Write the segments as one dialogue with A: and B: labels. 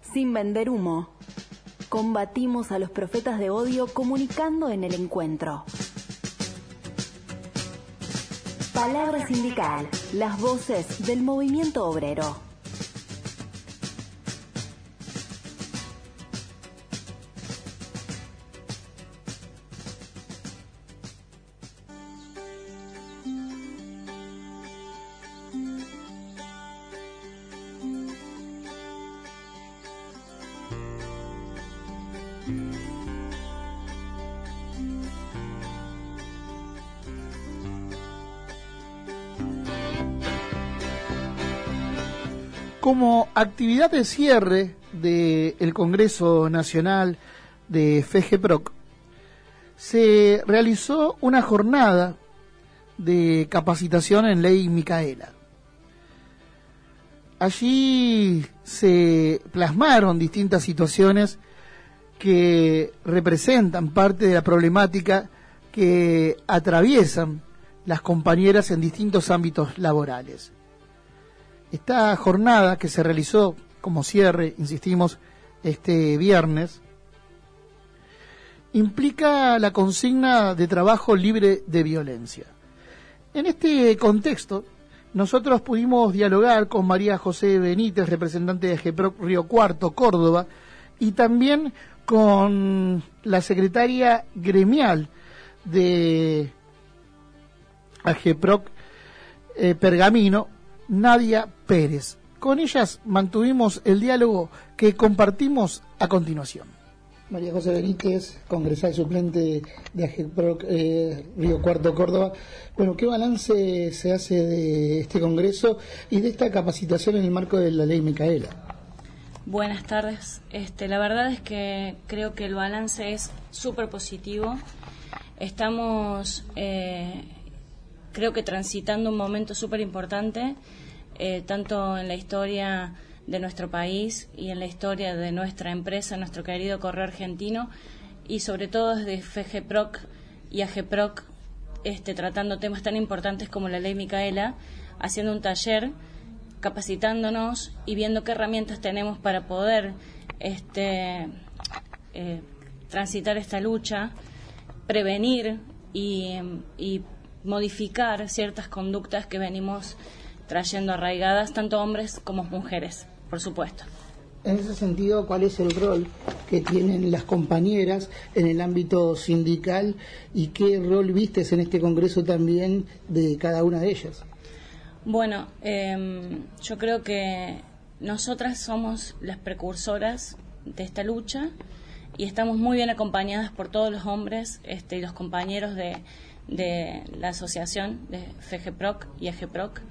A: sin vender humo. Combatimos a los profetas de odio comunicando en el encuentro. Palabra Sindical, las voces del movimiento obrero.
B: Como actividad de cierre del Congreso Nacional de FGPROC, se realizó una jornada de capacitación en Ley Micaela. Allí se plasmaron distintas situaciones que representan parte de la problemática que atraviesan las compañeras en distintos ámbitos laborales. Esta jornada que se realizó como cierre, insistimos, este viernes, implica la consigna de trabajo libre de violencia. En este contexto, nosotros pudimos dialogar con María José Benítez, representante de AGEPROC Río Cuarto, Córdoba, y también con la secretaria gremial de AGEPROC Pergamino, Nadia Pérez. Con ellas mantuvimos el diálogo que compartimos a continuación.
C: María José Benítez, congresal suplente de AGEPROC Río Cuarto, Córdoba. Bueno, ¿qué balance se hace de este congreso y de esta capacitación en el marco de la ley Micaela?
D: Buenas tardes. La verdad es que creo que el balance es súper positivo. Estamos, creo que transitando un momento súper importante, tanto en la historia de nuestro país y en la historia de nuestra empresa, nuestro querido Correo Argentino, y sobre todo desde FGPROC y AGEPROC, tratando temas tan importantes como la ley Micaela, haciendo un taller, capacitándonos y viendo qué herramientas tenemos para poder transitar esta lucha, prevenir y modificar ciertas conductas que venimos trayendo arraigadas, tanto hombres como mujeres, por supuesto.
C: En ese sentido, ¿cuál es el rol que tienen las compañeras en el ámbito sindical y qué rol vistes en este congreso también de cada una de ellas?
D: Bueno, yo creo que nosotras somos las precursoras de esta lucha y estamos muy bien acompañadas por todos los hombres y los compañeros de la asociación de FGPROC y AGEPROC.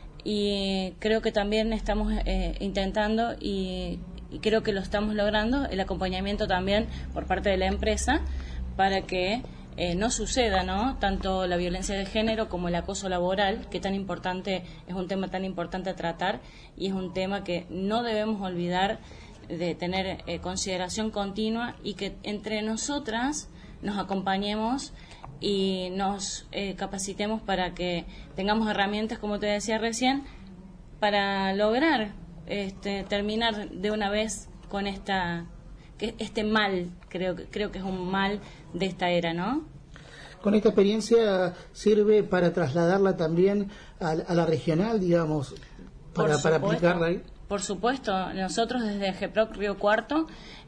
D: Y creo que también estamos intentando y creo que lo estamos logrando, el acompañamiento también por parte de la empresa para que no suceda, ¿no?, tanto la violencia de género como el acoso laboral, que tan importante, es un tema tan importante a tratar y es un tema que no debemos olvidar de tener consideración continua y que entre nosotras nos acompañemos y nos capacitemos para que tengamos herramientas, como te decía recién, para lograr terminar de una vez con este mal, creo que es un mal de esta era, ¿no?
C: Con esta experiencia sirve para trasladarla también a la regional, digamos, para aplicarla ahí.
D: Por supuesto, nosotros desde AGEPROC Río Cuarto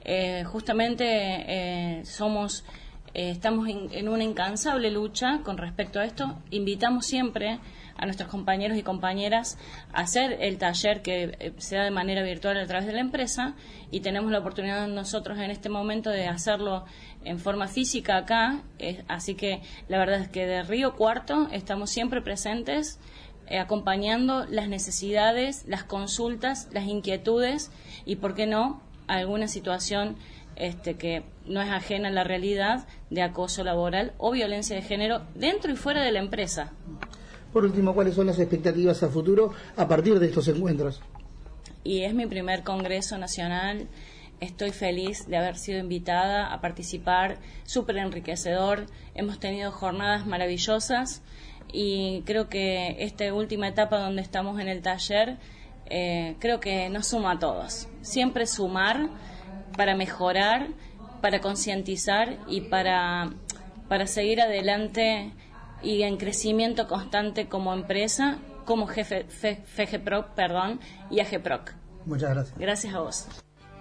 D: justamente estamos en una incansable lucha con respecto a esto. Invitamos siempre a nuestros compañeros y compañeras a hacer el taller que sea de manera virtual a través de la empresa, y tenemos la oportunidad nosotros en este momento de hacerlo en forma física acá, así que la verdad es que de Río Cuarto estamos siempre presentes acompañando las necesidades, las consultas, las inquietudes y, por qué no, alguna situación que no es ajena a la realidad de acoso laboral o violencia de género dentro y fuera de la empresa.
C: Por último, ¿cuáles son las expectativas a futuro a partir de estos encuentros?
D: Y es mi primer congreso nacional. Estoy feliz de haber sido invitada a participar, súper enriquecedor. Hemos tenido jornadas maravillosas y creo que esta última etapa donde estamos en el taller creo que nos suma a todos. Siempre sumar para mejorar, para concientizar y para seguir adelante y en crecimiento constante como empresa, como FGPROC, y AGPROC.
C: Muchas gracias.
D: Gracias a vos.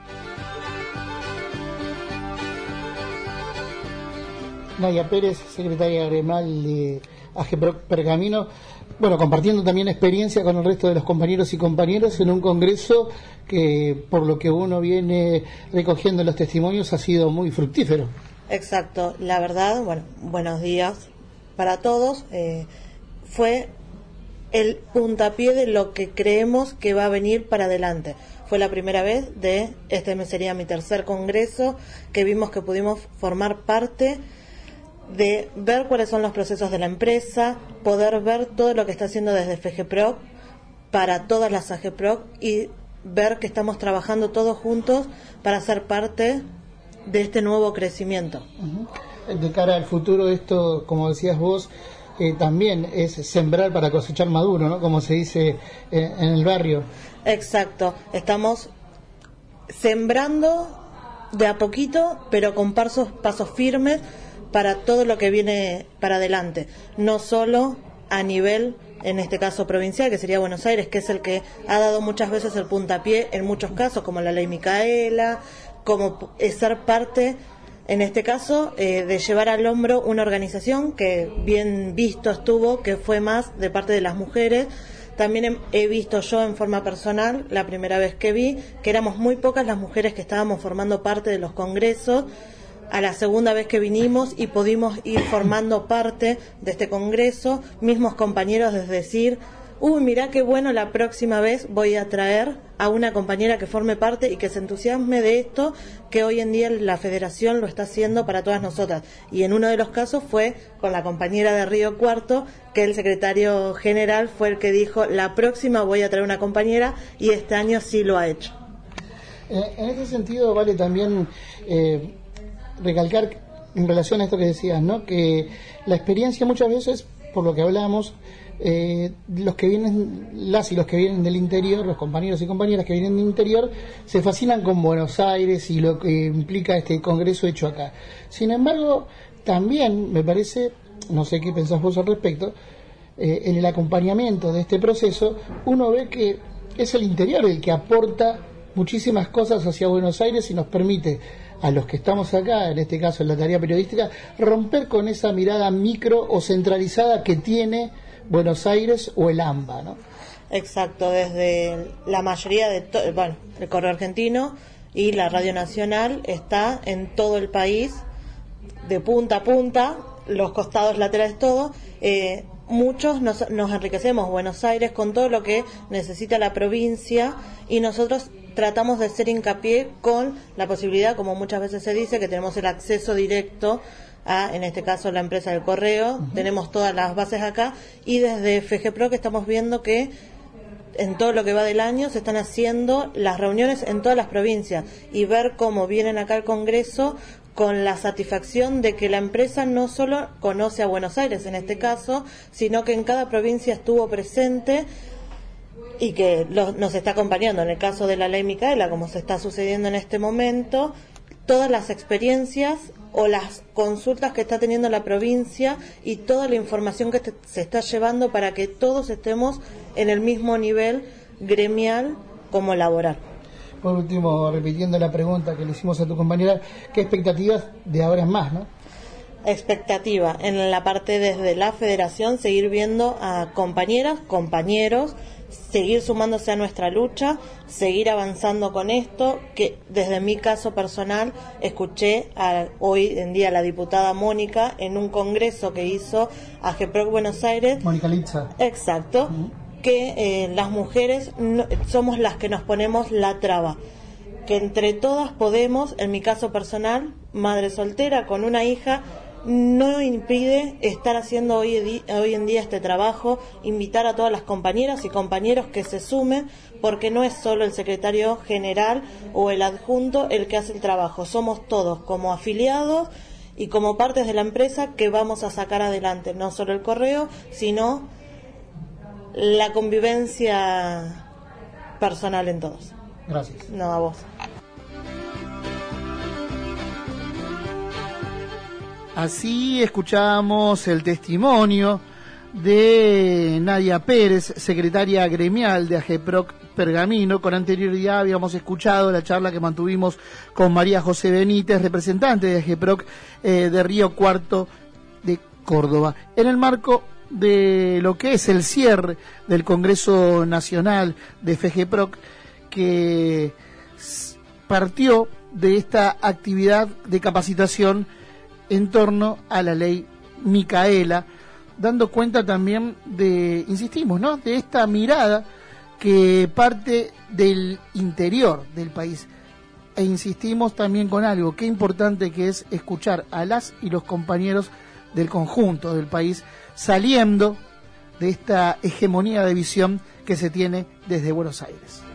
C: Nadia Pérez, secretaria gremial de AGPROC Pergamino, bueno, compartiendo también experiencia con el resto de los compañeros y compañeras en un congreso que, por lo que uno viene recogiendo los testimonios, ha sido muy fructífero.
E: Exacto, la verdad, bueno, buenos días para todos. Fue el puntapié de lo que creemos que va a venir para adelante. Fue la primera vez este sería mi tercer congreso, que vimos que pudimos formar parte de ver cuáles son los procesos de la empresa, poder ver todo lo que está haciendo desde FGPROC para todas las AGPROC y ver que estamos trabajando todos juntos para ser parte de este nuevo crecimiento.
C: De cara al futuro, esto, como decías vos, también es sembrar para cosechar maduro, ¿no? Como se dice en el barrio.
E: Exacto, estamos sembrando de a poquito, pero con pasos firmes para todo lo que viene para adelante, no solo a nivel, en este caso provincial, que sería Buenos Aires, que es el que ha dado muchas veces el puntapié en muchos casos, como la ley Micaela, como ser parte, en este caso, de llevar al hombro una organización que bien visto estuvo, que fue más de parte de las mujeres. También he visto yo en forma personal, la primera vez que vi, que éramos muy pocas las mujeres que estábamos formando parte de los congresos. A la segunda vez que vinimos y pudimos ir formando parte de este congreso, mismos compañeros de decir, mirá qué bueno, la próxima vez voy a traer a una compañera que forme parte y que se entusiasme de esto, que hoy en día la federación lo está haciendo para todas nosotras. Y en uno de los casos fue con la compañera de Río Cuarto, que el secretario general fue el que dijo, la próxima voy a traer una compañera, y este año sí lo ha hecho.
C: En ese sentido vale también recalcar en relación a esto que decías, ¿no? Que la experiencia muchas veces, por lo que hablamos, los que vienen, las y los que vienen del interior, los compañeros y compañeras que vienen del interior, se fascinan con Buenos Aires y lo que implica este congreso hecho acá. Sin embargo, también me parece, no sé qué pensás vos al respecto, en el acompañamiento de este proceso, uno ve que es el interior el que aporta muchísimas cosas hacia Buenos Aires y nos permite a los que estamos acá, en este caso en la tarea periodística, romper con esa mirada micro o centralizada que tiene Buenos Aires o el AMBA, ¿no?
E: Exacto, desde la mayoría de el Correo Argentino y la Radio Nacional está en todo el país, de punta a punta, los costados laterales, todo. Muchos nos enriquecemos Buenos Aires con todo lo que necesita la provincia, y nosotros tratamos de hacer hincapié con la posibilidad, como muchas veces se dice, que tenemos el acceso directo a, en este caso, la empresa del correo. Tenemos todas las bases acá, y desde FGPROC estamos viendo que en todo lo que va del año se están haciendo las reuniones en todas las provincias, y ver cómo vienen acá al Congreso con la satisfacción de que la empresa no solo conoce a Buenos Aires en este caso, sino que en cada provincia estuvo presente y que nos está acompañando. En el caso de la ley Micaela, como se está sucediendo en este momento, todas las experiencias o las consultas que está teniendo la provincia y toda la información que se está llevando para que todos estemos en el mismo nivel gremial como laboral.
C: Por último, repitiendo la pregunta que le hicimos a tu compañera, ¿qué expectativas de ahora en más, no?
E: Expectativa en la parte desde la federación, seguir viendo a compañeras, compañeros, seguir sumándose a nuestra lucha, seguir avanzando con esto, que desde mi caso personal escuché hoy en día a la diputada Mónica en un congreso que hizo AGPROC Buenos Aires.
C: Mónica Litza.
E: Exacto. Que las mujeres somos las que nos ponemos la traba, que entre todas podemos, en mi caso personal, madre soltera con una hija, no impide estar haciendo hoy en día este trabajo, invitar a todas las compañeras y compañeros que se sumen, porque no es solo el secretario general o el adjunto el que hace el trabajo, somos todos como afiliados y como partes de la empresa que vamos a sacar adelante no solo el correo, sino la convivencia personal en todos.
C: Gracias.
E: No, a vos.
B: Así escuchamos el testimonio de Nadia Pérez, secretaria gremial de AGEPROC Pergamino. Con anterioridad habíamos escuchado la charla que mantuvimos con María José Benítez, representante de AGEPROC de Río Cuarto de Córdoba, en el marco de lo que es el cierre del Congreso Nacional de FGPROC, que partió de esta actividad de capacitación en torno a la ley Micaela, dando cuenta también de, insistimos, ¿no?, de esta mirada que parte del interior del país. E insistimos también con algo, qué importante que es escuchar a las y los compañeros del conjunto del país, saliendo de esta hegemonía de visión que se tiene desde Buenos Aires.